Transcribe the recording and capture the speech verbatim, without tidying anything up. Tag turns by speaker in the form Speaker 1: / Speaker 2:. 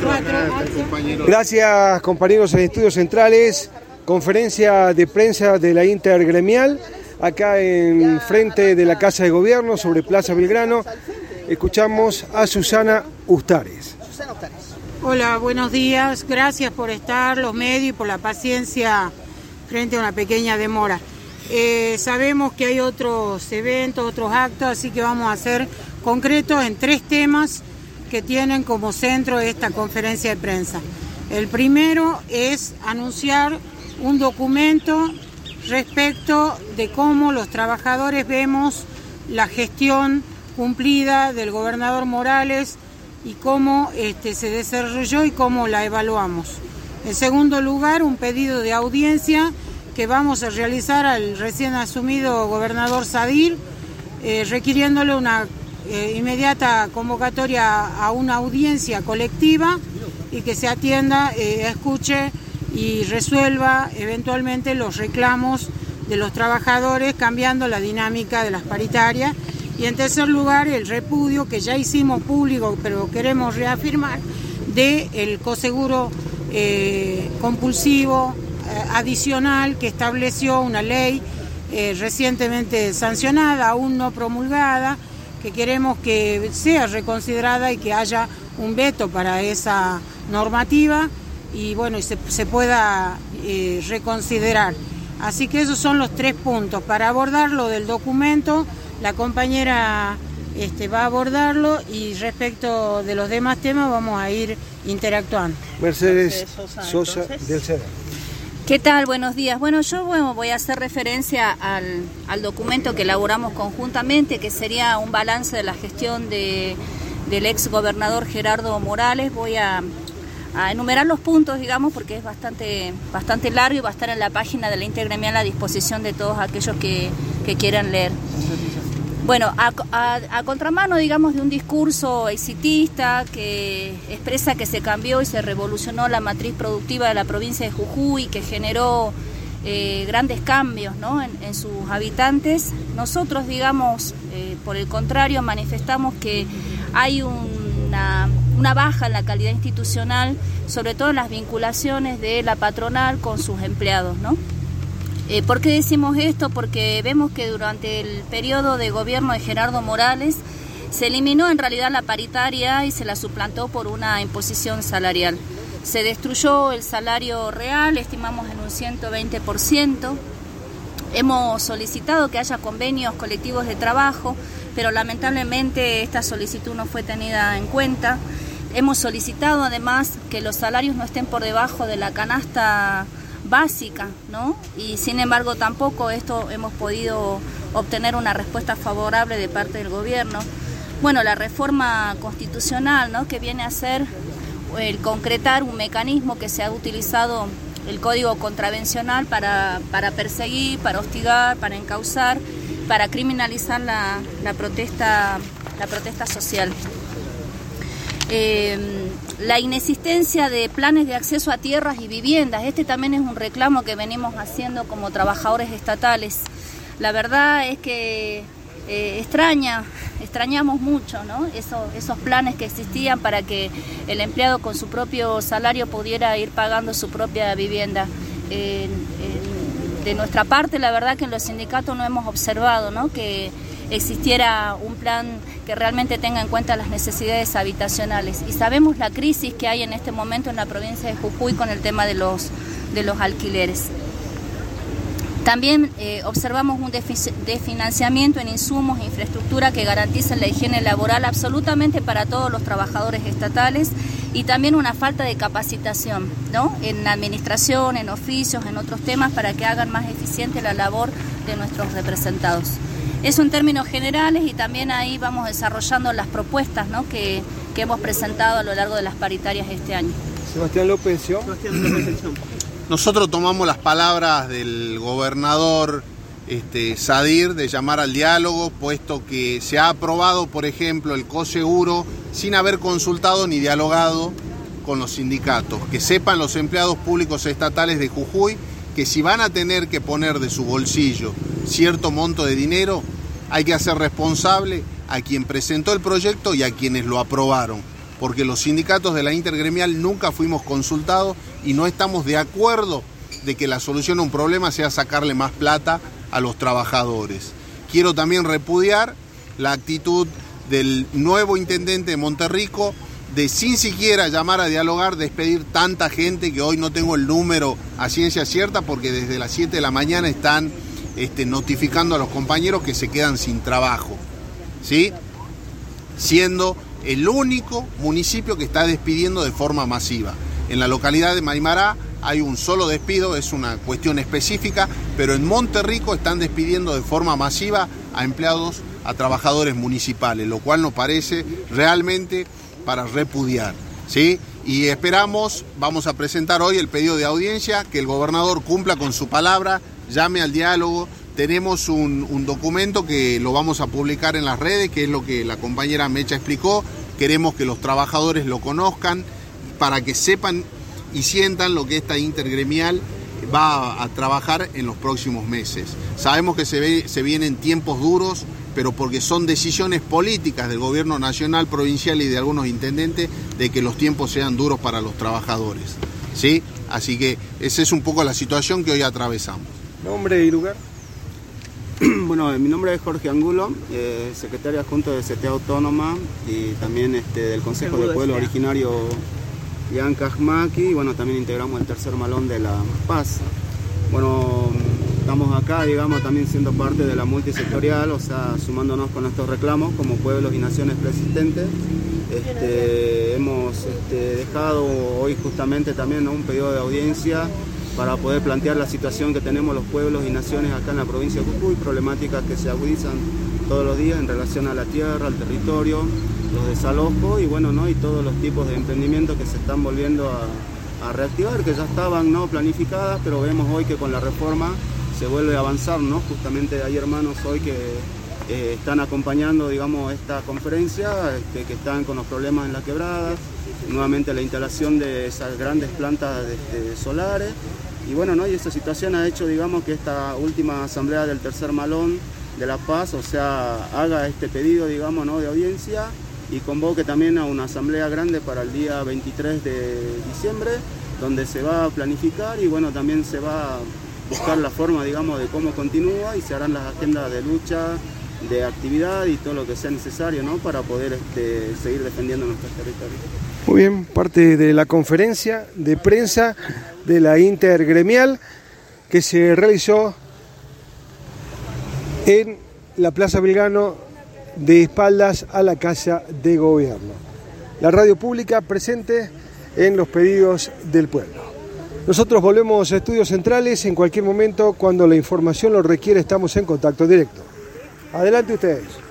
Speaker 1: Gracias, compañeros en Estudios Centrales. Conferencia de prensa de la Intergremial, acá en frente de la Casa de Gobierno, sobre Plaza Belgrano. Escuchamos a Susana Ustares.
Speaker 2: Hola, buenos días. Gracias por estar, los medios, y por la paciencia frente a una pequeña demora. Eh, sabemos que hay otros eventos, otros actos, así que vamos a ser concretos en tres temas que tienen como centro esta conferencia de prensa. El primero es anunciar un documento respecto de cómo los trabajadores vemos la gestión cumplida del gobernador Morales y cómo este, se desarrolló y cómo la evaluamos. En segundo lugar, un pedido de audiencia que vamos a realizar al recién asumido gobernador Sadir, eh, requiriéndole una eh, inmediata convocatoria a una audiencia colectiva y que se atienda, eh, escuche y resuelva eventualmente los reclamos de los trabajadores, cambiando la dinámica de las paritarias. Y en tercer lugar, el repudio que ya hicimos público, pero queremos reafirmar, del coseguro eh, compulsivo eh, adicional que estableció una ley eh, recientemente sancionada, aún no promulgada, que queremos que sea reconsiderada y que haya un veto para esa normativa y bueno, y se, se pueda eh, reconsiderar. Así que esos son los tres puntos. Para abordar lo del documento, la compañera este, va a abordarlo, y respecto de los demás temas vamos a ir interactuando.
Speaker 1: Mercedes Sosa, Sosa del C E D A.
Speaker 3: ¿Qué tal? Buenos días. Bueno, yo bueno, voy a hacer referencia al, al documento que elaboramos conjuntamente, que sería un balance de la gestión de, del ex gobernador Gerardo Morales. Voy a, a enumerar los puntos, digamos, porque es bastante, bastante largo y va a estar en la página de la Intergremial a disposición de todos aquellos que, que quieran leer. Bueno, a, a, a contramano, digamos, de un discurso exitista que expresa que se cambió y se revolucionó la matriz productiva de la provincia de Jujuy, que generó eh, grandes cambios, ¿no?, en, en sus habitantes, nosotros, digamos, eh, por el contrario, manifestamos que hay una, una baja en la calidad institucional, sobre todo en las vinculaciones de la patronal con sus empleados, ¿no? Eh, ¿Por qué decimos esto? Porque vemos que durante el periodo de gobierno de Gerardo Morales se eliminó en realidad la paritaria y se la suplantó por una imposición salarial. Se destruyó el salario real, estimamos en un ciento veinte por ciento. Hemos solicitado que haya convenios colectivos de trabajo, pero lamentablemente esta solicitud no fue tenida en cuenta. Hemos solicitado además que los salarios no estén por debajo de la canasta básica, ¿no? Y sin embargo tampoco esto hemos podido obtener una respuesta favorable de parte del gobierno. Bueno, la reforma constitucional, ¿no?, que viene a ser el concretar un mecanismo que se ha utilizado el Código Contravencional para, para perseguir, para hostigar, para encauzar, para criminalizar la, la protesta, la protesta social. Eh, la inexistencia de planes de acceso a tierras y viviendas, este también es un reclamo que venimos haciendo como trabajadores estatales. La verdad es que eh, extraña, extrañamos mucho, ¿no?, Eso, esos planes que existían para que el empleado con su propio salario pudiera ir pagando su propia vivienda. Eh, eh, de nuestra parte, la verdad que en los sindicatos no hemos observado, ¿no?, que existiera un plan que realmente tenga en cuenta las necesidades habitacionales. Y sabemos la crisis que hay en este momento en la provincia de Jujuy con el tema de los, de los alquileres. También eh, observamos un desfinanciamiento en insumos e infraestructura que garanticen la higiene laboral absolutamente para todos los trabajadores estatales, y también una falta de capacitación, ¿no?, en administración, en oficios, en otros temas, para que hagan más eficiente la labor de nuestros representados. Eso en términos generales, y también ahí vamos desarrollando las propuestas, ¿no?, que, que hemos presentado a lo largo de las paritarias este año.
Speaker 1: Sebastián López, ¿sí?
Speaker 4: Nosotros tomamos las palabras del gobernador este, Sadir de llamar al diálogo, puesto que se ha aprobado, por ejemplo, el coseguro sin haber consultado ni dialogado con los sindicatos. Que sepan los empleados públicos estatales de Jujuy que si van a tener que poner de su bolsillo cierto monto de dinero, hay que hacer responsable a quien presentó el proyecto y a quienes lo aprobaron. porque los sindicatos de la intergremial nunca fuimos consultados y no estamos de acuerdo de que la solución a un problema sea sacarle más plata a los trabajadores. Quiero también repudiar la actitud del nuevo intendente de Monterrico de, sin siquiera llamar a dialogar, despedir tanta gente, que hoy no tengo el número a ciencia cierta porque desde las siete de la mañana están este, notificando a los compañeros que se quedan sin trabajo, ¿sí? Siendo el único municipio que está despidiendo de forma masiva. En la localidad de Maimará hay un solo despido, es una cuestión específica, pero en Monterrico están despidiendo de forma masiva a empleados, a trabajadores municipales, lo cual nos parece realmente para repudiar, ¿sí? Y esperamos, vamos a presentar hoy el pedido de audiencia, que el gobernador cumpla con su palabra, llame al diálogo. Tenemos un, un documento que lo vamos a publicar en las redes, que es lo que la compañera Mecha explicó. Queremos que los trabajadores lo conozcan para que sepan y sientan lo que esta intergremial va a, a trabajar en los próximos meses. Sabemos que se, ve, se vienen tiempos duros, pero porque son decisiones políticas del gobierno nacional, provincial y de algunos intendentes de que los tiempos sean duros para los trabajadores, ¿sí? Así que esa es un poco la situación que hoy atravesamos.
Speaker 1: ¿Nombre y lugar?
Speaker 5: Bueno, mi nombre es Jorge Angulo, eh, secretario adjunto de C T A Autónoma y también este, del Consejo de Pueblo Originario Yancajmaqui, y bueno, también integramos el tercer malón de La Paz. Bueno, estamos acá, digamos, también siendo parte de la multisectorial, o sea, sumándonos con estos reclamos como pueblos y naciones preexistentes. Este, hemos este, dejado hoy justamente también, ¿no?, un pedido de audiencia para poder plantear la situación que tenemos los pueblos y naciones acá en la provincia de Jujuy, problemáticas que se agudizan todos los días en relación a la tierra, al territorio, los desalojos y bueno, ¿no?, y todos los tipos de emprendimientos que se están volviendo a, a reactivar, que ya estaban, ¿no?, planificadas, pero vemos hoy que con la reforma se vuelve a avanzar, ¿no? Justamente hay hermanos hoy que eh, están acompañando, digamos, esta conferencia, este, que están con los problemas en las quebradas, nuevamente la instalación de esas grandes plantas este, solares. Y bueno, ¿no?, y esta situación ha hecho, digamos, que esta última asamblea del tercer malón de La Paz, o sea, haga este pedido, digamos, ¿no?, de audiencia y convoque también a una asamblea grande para el día veintitrés de diciembre, donde se va a planificar y bueno, también se va a buscar la forma, digamos, de cómo continúa y se harán las agendas de lucha, de actividad y todo lo que sea necesario, ¿no?, para poder este, seguir defendiendo nuestros territorios.
Speaker 1: Muy bien, parte de la conferencia de prensa de la intergremial que se realizó en la Plaza Belgrano de espaldas a la Casa de Gobierno. La radio pública presente en los pedidos del pueblo. Nosotros volvemos a Estudios Centrales en cualquier momento cuando la información lo requiere, estamos en contacto directo. Adelante ustedes.